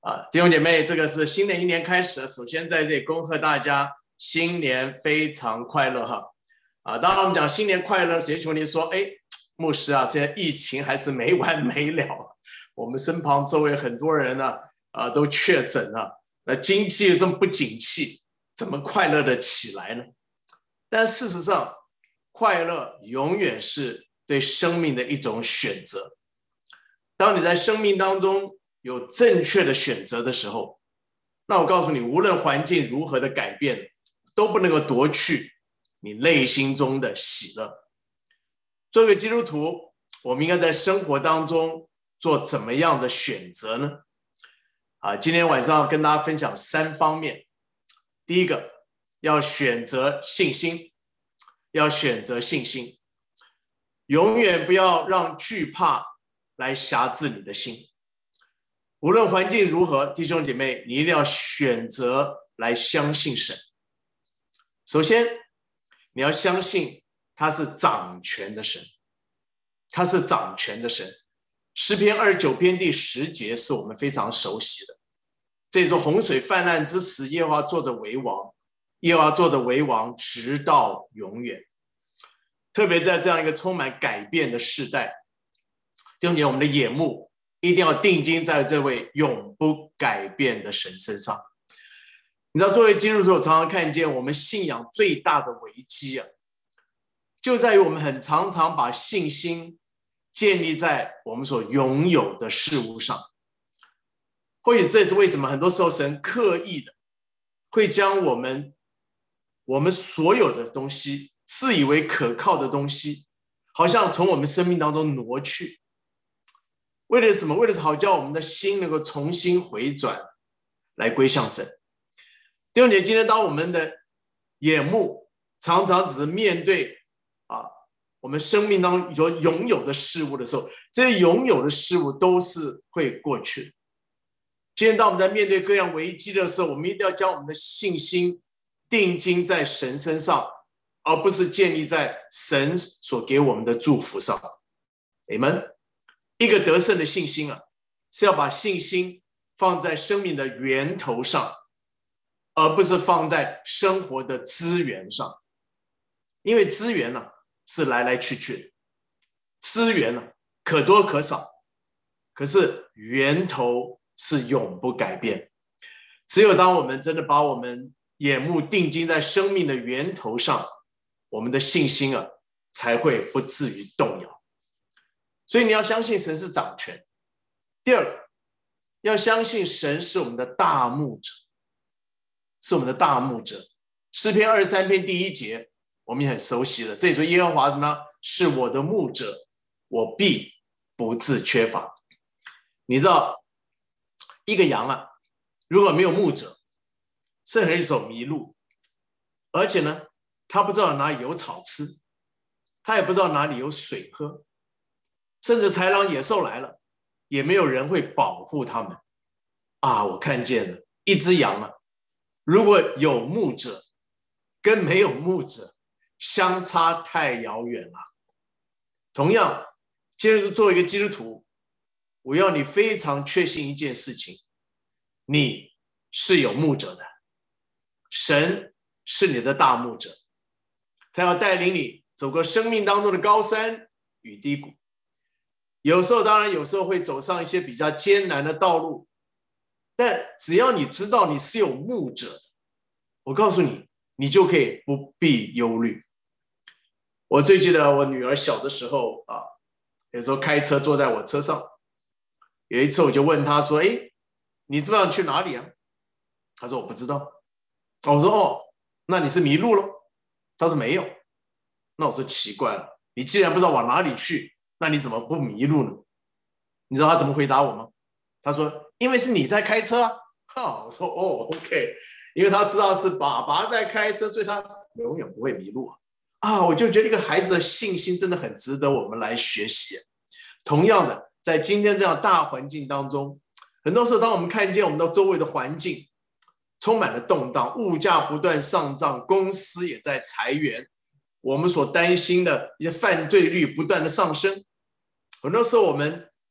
弟兄姐妹，这个是新的一年开始了。首先在这里恭贺大家新年非常快乐哈！当然我们讲新年快乐，谁求你说，牧师啊，现在疫情还是没完没了，我们身旁周围很多人呢，都确诊了，那经济这么不景气，怎么快乐的起来呢？但事实上，快乐永远是对生命的一种选择。当你在生命当中有正确的选择的时候，那我告诉你，无论环境如何的改变，都不能够夺去你内心中的喜乐。作为基督徒，我们应该在生活当中做怎么样的选择呢？今天晚上要跟大家分享3方面。第一个，要选择信心，要选择信心，永远不要让惧怕来辖制你的心。无论环境如何，弟兄姐妹，你一定要选择来相信神。首先，你要相信他是掌权的神，他是掌权的神。诗篇29篇第10节是我们非常熟悉的。这座洪水泛滥之时，耶和华坐着为王，耶和华坐着为王，直到永远。特别在这样一个充满改变的世代，弟兄姐妹，我们的眼目一定要定睛在这位永不改变的神身上。你知道，作为基督徒，我常常看见我们信仰最大的危机就在于我们很常常把信心建立在我们所拥有的事物上。或许这是为什么很多时候神刻意的会将我们所有的东西，自以为可靠的东西，好像从我们生命当中挪去。为了什么？为了好叫我们的心能够重新回转，来归向神。弟兄姐妹，今天当我们的眼目常常只是面对我们生命当中所拥有的事物的时候，这些拥有的事物都是会过去的。今天当我们在面对各样危机的时候，我们一定要将我们的信心定睛在神身上，而不是建立在神所给我们的祝福上。Amen。一个得胜的信心是要把信心放在生命的源头上，而不是放在生活的资源上。因为资源是来来去去的，资源可多可少，可是源头是永不改变。只有当我们真的把我们眼目定睛在生命的源头上，我们的信心才会不至于动摇。所以你要相信神是掌权。第二个，要相信神是我们的大牧者，是我们的大牧者。诗篇23篇第1节我们也很熟悉了，这里说耶和华什么？是我的牧者，我必不致缺乏。你知道一个羊如果没有牧者，是很容易走迷路，而且呢，他不知道哪里有草吃，他也不知道哪里有水喝，甚至豺狼野兽来了，也没有人会保护他们我看见了一只羊如果有牧者跟没有牧者相差太遥远了。同样，今天作为一个基督徒，我要你非常确信一件事情，你是有牧者的，神是你的大牧者，他要带领你走过生命当中的高山与低谷。有时候会走上一些比较艰难的道路，但只要你知道你是有牧者的，我告诉你，你就可以不必忧虑。我最记得我女儿小的时候有时候开车坐在我车上，有一次我就问她说，你知道去哪里她说我不知道。我说那你是迷路了？她说没有。那我说奇怪了，你既然不知道往哪里去，那你怎么不迷路呢？你知道他怎么回答我吗？他说因为是你在开车我说OK， 因为他知道是爸爸在开车，所以他永远不会迷路我就觉得一个孩子的信心真的很值得我们来学习。同样的，在今天这样大环境当中，很多时候当我们看见我们的周围的环境充满了动荡，物价不断上涨，公司也在裁员，我们所担心的一些犯罪率不断的上升，很多时候我们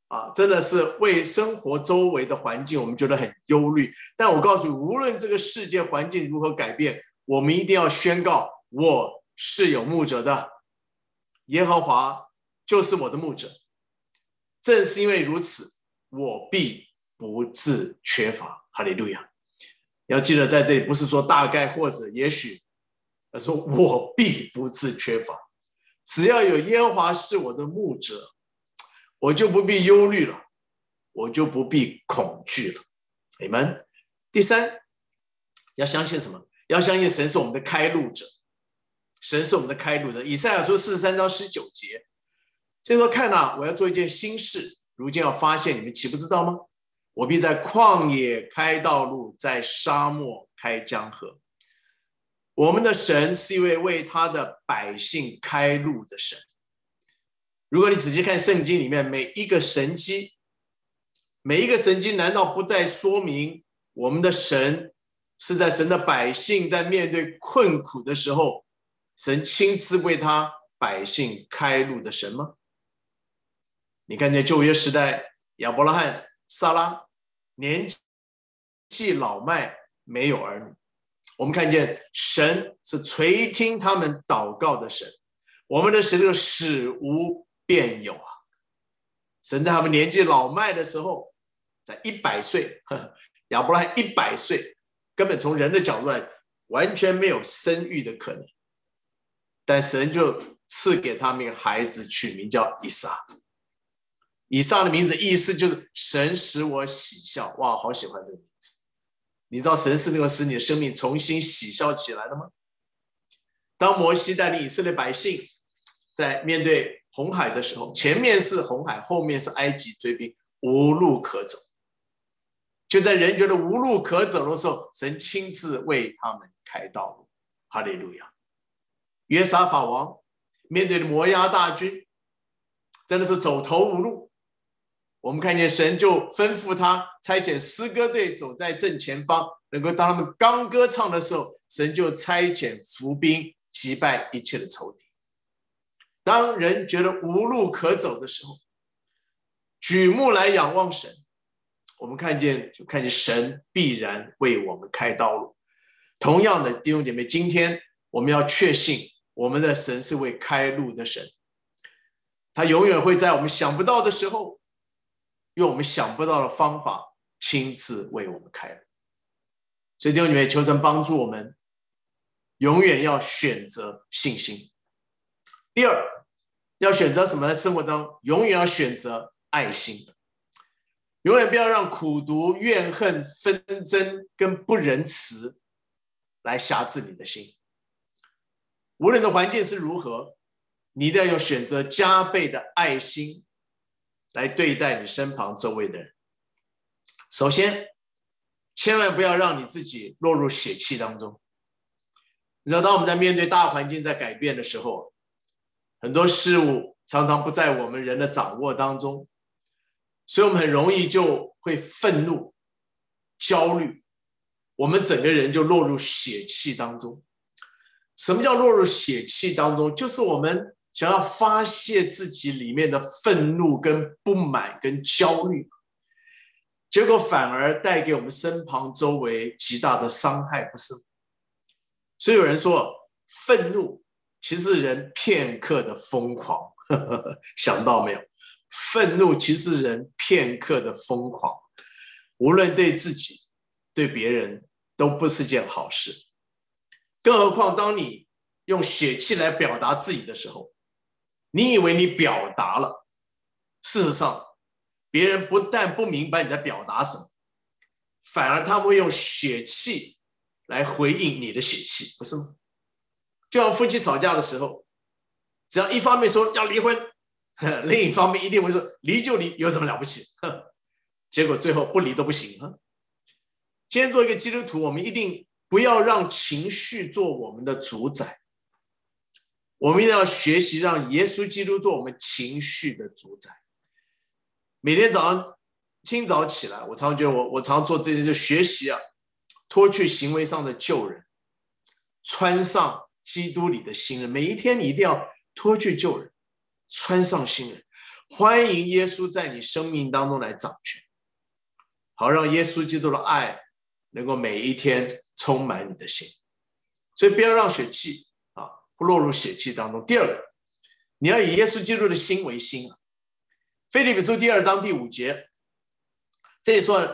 真的是为生活周围的环境我们觉得很忧虑。但我告诉你，无论这个世界环境如何改变，我们一定要宣告，我是有牧者的，耶和华就是我的牧者。正是因为如此，我必不致缺乏。哈利路亚！要记得在这里不是说大概或者也许，而说我必不致缺乏。只要有耶和华是我的牧者，我就不必忧虑了，我就不必恐惧了。Amen。第三，要相信什么？要相信神是我们的开路者，神是我们的开路者。以赛亚书43章19节，这说看啊，我要做一件新事，如今要发现，你们岂不知道吗？我必在旷野开道路，在沙漠开江河。我们的神是一位为他的百姓开路的神。如果你仔细看圣经里面每一个神迹，难道不再说明我们的神是在神的百姓在面对困苦的时候，神亲自为他百姓开路的神吗？你看见旧约时代，亚伯拉罕、撒拉年纪老迈，没有儿女，我们看见神是垂听他们祷告的神。我们的神就使无变有啊！神在他们年纪老迈的时候，在100岁，亚伯拉罕100岁，根本从人的角度来，完全没有生育的可能，但神就赐给他们一个孩子，取名叫以撒。以撒的名字意思就是神使我喜笑。哇，好喜欢这个名字！你知道神是那个使你的生命重新喜笑起来的吗？当摩西带领以色列百姓在面对红海的时候，前面是红海，后面是埃及追兵，无路可走。就在人觉得无路可走的时候，神亲自为他们开道路。哈利路亚！约沙法王面对摩押大军，真的是走投无路。我们看见神就吩咐他差遣诗歌队走在正前方，能够当他们刚歌唱的时候，神就差遣伏兵击败一切的仇敌。当人觉得无路可走的时候，举目来仰望神，我们看见神必然为我们开道路。同样的，弟兄姐妹，今天我们要确信我们的神是位开路的神，他永远会在我们想不到的时候，用我们想不到的方法亲自为我们开路。所以弟兄姐妹，求神帮助我们永远要选择信心。第二，要选择什么？在生活当中永远要选择爱心，永远不要让苦毒、怨恨、纷争跟不仁慈来辖制你的心。无论的环境是如何，你一定要用选择加倍的爱心来对待你身旁周围的人。首先，千万不要让你自己落入血气当中。你知道，当我们在面对大环境在改变的时候，很多事物常常不在我们人的掌握当中，所以我们很容易就会愤怒、焦虑，我们整个人就落入血气当中。什么叫落入血气当中？就是我们想要发泄自己里面的愤怒跟不满跟焦虑，结果反而带给我们身旁周围极大的伤害，不是吗？所以有人说，愤怒其实是人片刻的疯狂。想到没有？愤怒其实是人片刻的疯狂，无论对自己对别人都不是件好事。更何况当你用血气来表达自己的时候，你以为你表达了，事实上别人不但不明白你在表达什么，反而他们会用血气来回应你的血气，不是吗？就像夫妻吵架的时候，只要一方面说要离婚，另一方面一定会说离就离，有什么了不起？结果最后不离都不行。今天做一个基督徒，我们一定不要让情绪做我们的主宰，我们一定要学习让耶稣基督做我们情绪的主宰。每天早上清早起来，我常觉得我常做这件事，学习脱去行为上的旧人，穿上基督里的新人。每一天你一定要脱去旧人，穿上新人。 欢迎耶稣在你生命当中来掌权，好让耶稣基督的爱能够每一天充满你的心。所以不要让血气不落入血气当中。第二个，你要以耶稣基督的心为心。腓立比书第2章第5节，这里说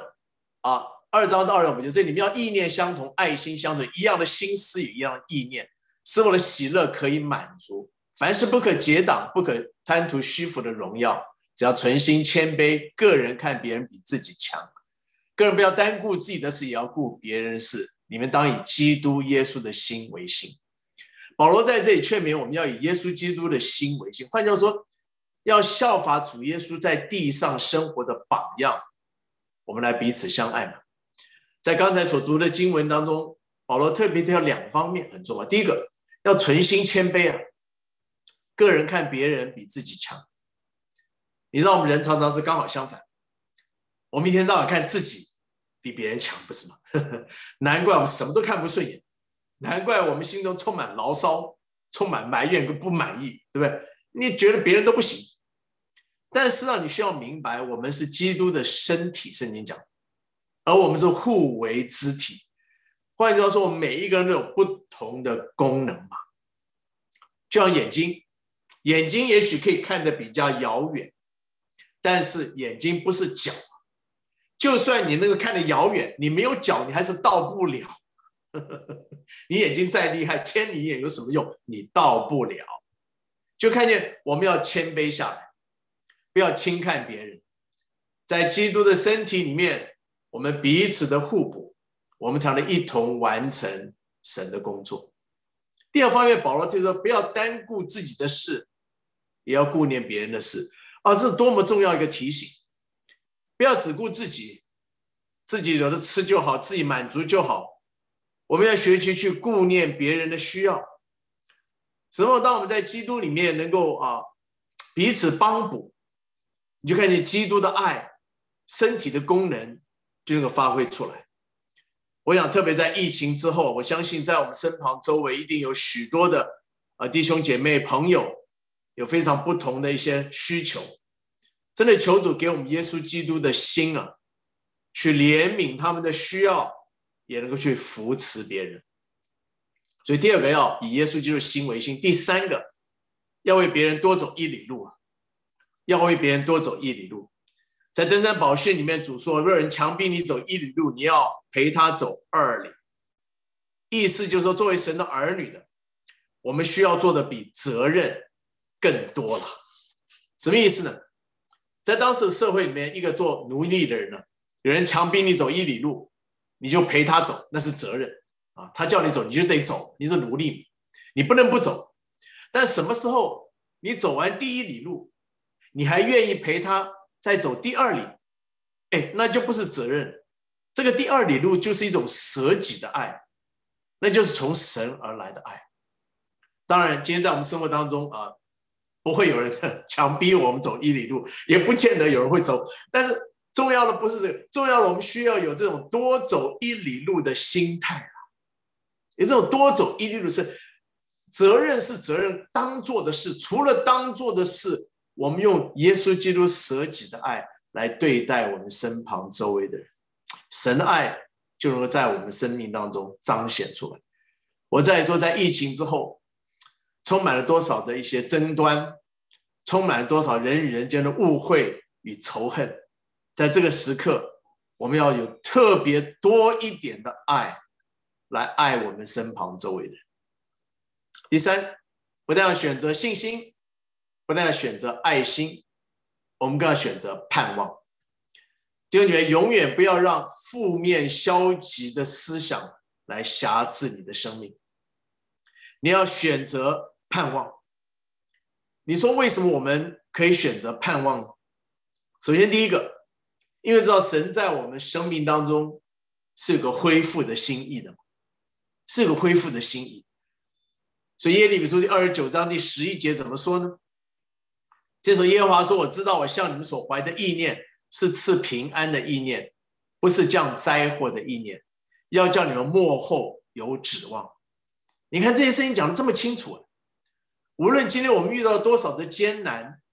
2章到25节，这里面要意念相同，爱心相同，一样的心思，一样的意念，使我的喜乐可以满足。凡事不可结党，不可贪图虚浮的荣耀，只要存心谦卑，个人看别人比自己强，个人不要单顾自己的事，也要顾别人的事。你们当以基督耶稣的心为心。保罗在这里劝勉我们要以耶稣基督的心为心，换句话说，要效法主耶稣在地上生活的榜样，我们来彼此相爱嘛。在刚才所读的经文当中，保罗特别提到2方面很重要。第一个，要存心谦卑个人看别人比自己强。你知道我们人常常是刚好相反，我们一天到晚看自己比别人强，不是吗？难怪我们什么都看不顺眼，难怪我们心中充满牢骚，充满埋怨跟不满意，对不对？你觉得别人都不行，但事实上你需要明白，我们是基督的身体，圣经讲，而我们是互为肢体。换句话说，我们每一个人都有不同的功能嘛。就像眼睛，眼睛也许可以看得比较遥远，但是眼睛不是脚，就算你那个看得遥远，你没有脚，你还是到不了。你眼睛再厉害，千里眼有什么用？你到不了。就看见我们要谦卑下来，不要轻看别人。在基督的身体里面，我们彼此的互补，我们才能一同完成神的工作。第二方面，保罗就说不要单顾自己的事，也要顾念别人的事。这是多么重要一个提醒。不要只顾自己，自己有的吃就好，自己满足就好。我们要学习去顾念别人的需要。之后当我们在基督里面能够彼此帮补，你就看见基督的爱，身体的功能就能够发挥出来。我想特别在疫情之后，我相信在我们身旁周围一定有许多的弟兄姐妹朋友有非常不同的一些需求，真的求主给我们耶稣基督的心去怜悯他们的需要，也能够去扶持别人。所以第二个要以耶稣基督的心为心。第三个，要为别人多走1里路，要为别人多走1里路。在登山宝训里面，主说，若人强逼你走1里路，你要陪他走2里。意思就是说，作为神的儿女的，我们需要做的比责任更多了。什么意思呢？在当时的社会里面，一个做奴隶的人呢，有人强逼你走1里路，你就陪他走，那是责任他叫你走你就得走，你是奴隶，你不能不走。但什么时候你走完第1里路，你还愿意陪他再走第2里，那就不是责任。这个第2里路就是一种舍己的爱，那就是从神而来的爱。当然今天在我们生活当中不会有人强逼我们走1里路，也不见得有人会走，但是重要的不是这个，重要的我们需要有这种多走1里路的心态。有这种多走1里路是责任，是责任当做的事，除了当做的事，我们用耶稣基督舍己的爱来对待我们身旁周围的人，神的爱就能够在我们生命当中彰显出来。我再说，在疫情之后，充满了多少的一些争端，充满了多少人与人间的误会与仇恨。在这个时刻，我们要有特别多一点的爱来爱我们身旁周围的人。第三，不但要选择信心，不但要选择爱心，我们更要选择盼望。弟兄姐妹，永远不要让负面消极的思想来辖制你的生命，你要选择盼望。你说为什么我们可以选择盼望呢？首先第一个，因为知道神在我们生命当中是有个恢复的心意的，是有个恢复的心意。所以耶利米书第29章第11节怎么说呢？这时候耶和华说，我知道我向你们所怀的意念是赐平安的意念，不是降灾祸的意念，要叫你们末后有指望。你看这些事情讲得这么清楚，无论今天我们遇到多少的艰难，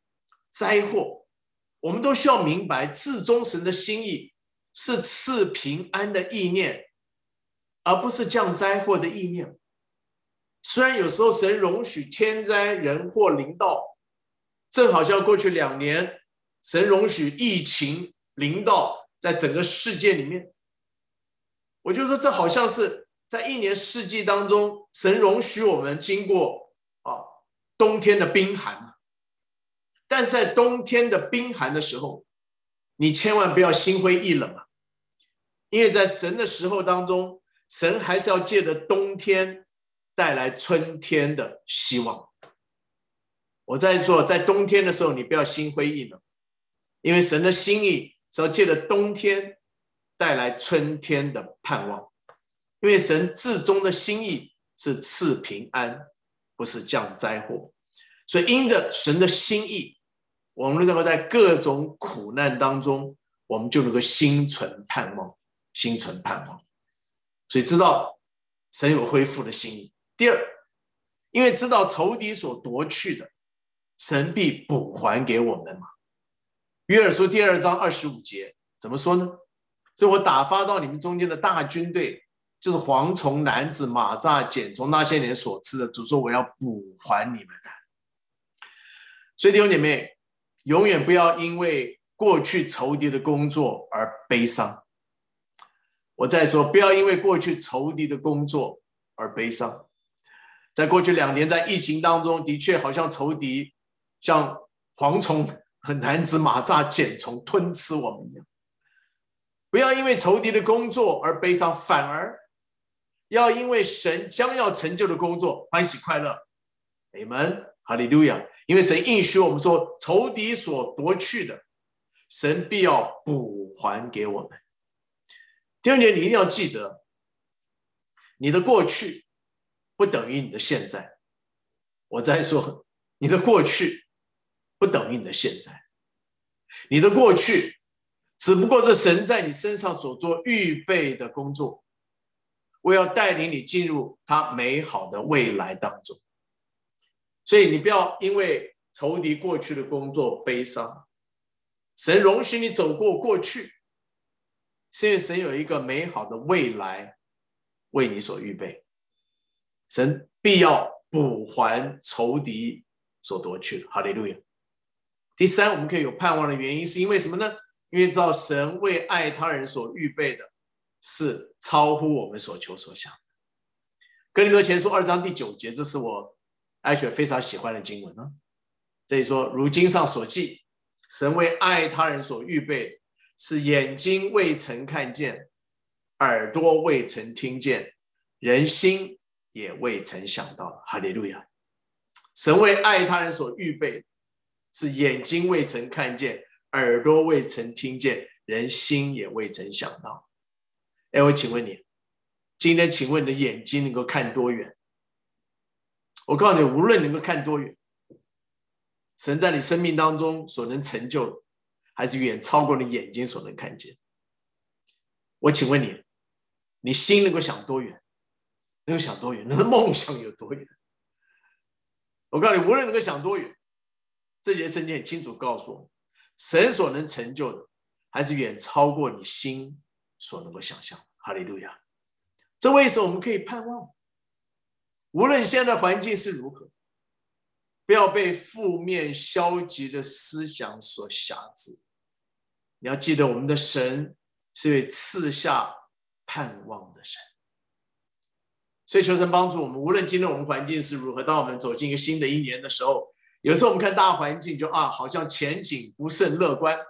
灾祸，我们都需要明白，至终神的心意是赐平安的意念，而不是降灾祸的意念。虽然有时候神容许天灾人祸临到，正好像过去2年，神容许疫情临到在整个世界里面，我就说这好像是在1年四季当中，神容许我们经过冬天的冰寒。但是在冬天的冰寒的时候，你千万不要心灰意冷，因为在神的时候当中，神还是要借着冬天带来春天的希望。我在说，在冬天的时候，你不要心灰意冷，因为神的心意是要借着冬天带来春天的盼望。因为神至终的心意是赐平安，不是降灾祸。所以因着神的心意，我们能够在各种苦难当中，我们就能够心存盼望，心存盼望。所以知道神有恢复的心意。第二，因为知道仇敌所夺去的，神必补还给我们嘛。约珥书第2章25节怎么说呢？所以我打发到你们中间的大军队，就是蝗虫、蝻子、蚂蚱、茧虫那些年所吃的，主说我要补还你们的。所以弟兄姐妹，永远不要因为过去仇敌的工作而悲伤。我再说，不要因为过去仇敌的工作而悲伤。在过去2年，在疫情当中，的确好像仇敌像蝗虫、蝻子、蚂蚱、茧虫吞吃我们一样。不要因为仇敌的工作而悲伤，反而要因为神将要成就的工作欢喜快乐。阿们，哈利路亚！因为神应许我们说，仇敌所夺去的，神必要补还给我们。弟兄姐妹，你一定要记得，你的过去不等于你的现在。我再说，你的过去不等于你的现在。你的过去只不过是神在你身上所做预备的工作，我要带领你进入他美好的未来当中。所以你不要因为仇敌过去的工作悲伤，神容许你走过过去，是因为神有一个美好的未来为你所预备，神必要补还仇敌所夺去的。哈利路亚！第三，我们可以有盼望的原因是因为什么呢？因为知道神为爱他人所预备的是超乎我们所求所想的。哥林多前书2章第9节，这是我非常喜欢的经文呢。这里说，如经上所记，神为爱他人所预备的是眼睛未曾看见，耳朵未曾听见，人心也未曾想到。哈利路亚！神为爱他人所预备的是眼睛未曾看见，耳朵未曾听见，人心也未曾想到。我请问你，今天请问你的眼睛能够看多远？我告诉你，无论能够看多远，神在你生命当中所能成就的，还是远超过你眼睛所能看见。我请问你，你心能够想多远？能够想多远？你的梦想有多远？我告诉你，无论能够想多远，这节圣经很清楚告诉我们，神所能成就的，还是远超过你心所能够想象。哈利路亚！这为什么我们可以盼望？无论现在的环境是如何，不要被负面消极的思想所辖制。你要记得，我们的神是位赐下盼望的神。所以求神帮助我们，无论今天我们环境是如何，当我们走进一个新的一年的时候，有时候我们看大环境就好像前景不甚乐观，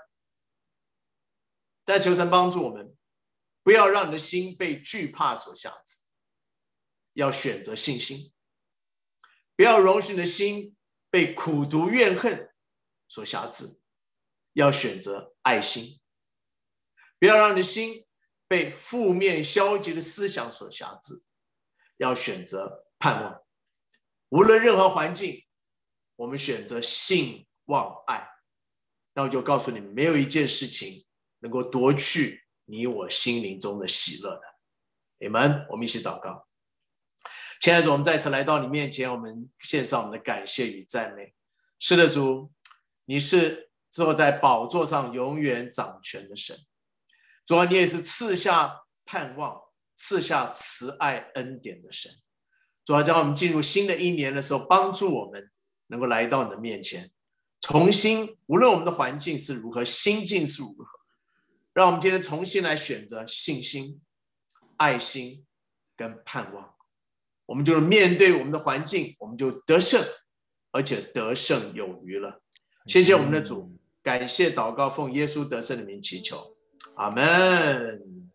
但求神帮助我们，不要让你的心被惧怕所辖制，要选择信心，不要容许你的心被苦毒怨恨所辖制，要选择爱心，不要让你的心被负面消极的思想所辖制，要选择盼望。无论任何环境，我们选择信望爱。那我就告诉你们，没有一件事情能够夺去你我心灵中的喜乐的。阿们。我们一起祷告。亲爱的主，我们再次来到你面前，我们献上我们的感谢与赞美。是的，主， 你是坐在宝座上永远掌权的神。主啊，你也是赐下盼望、赐下慈爱恩典的神。主啊，让我们进入新的一年的时候，帮助我们能够来到你的面前，重新，无论我们的环境是如何，心境是如何，让我们今天重新来选择信心、爱心跟盼望。我们就面对我们的环境，我们就得胜，而且得胜有余了。谢谢我们的主，感谢祷告，奉耶稣得胜的名祈求，阿们。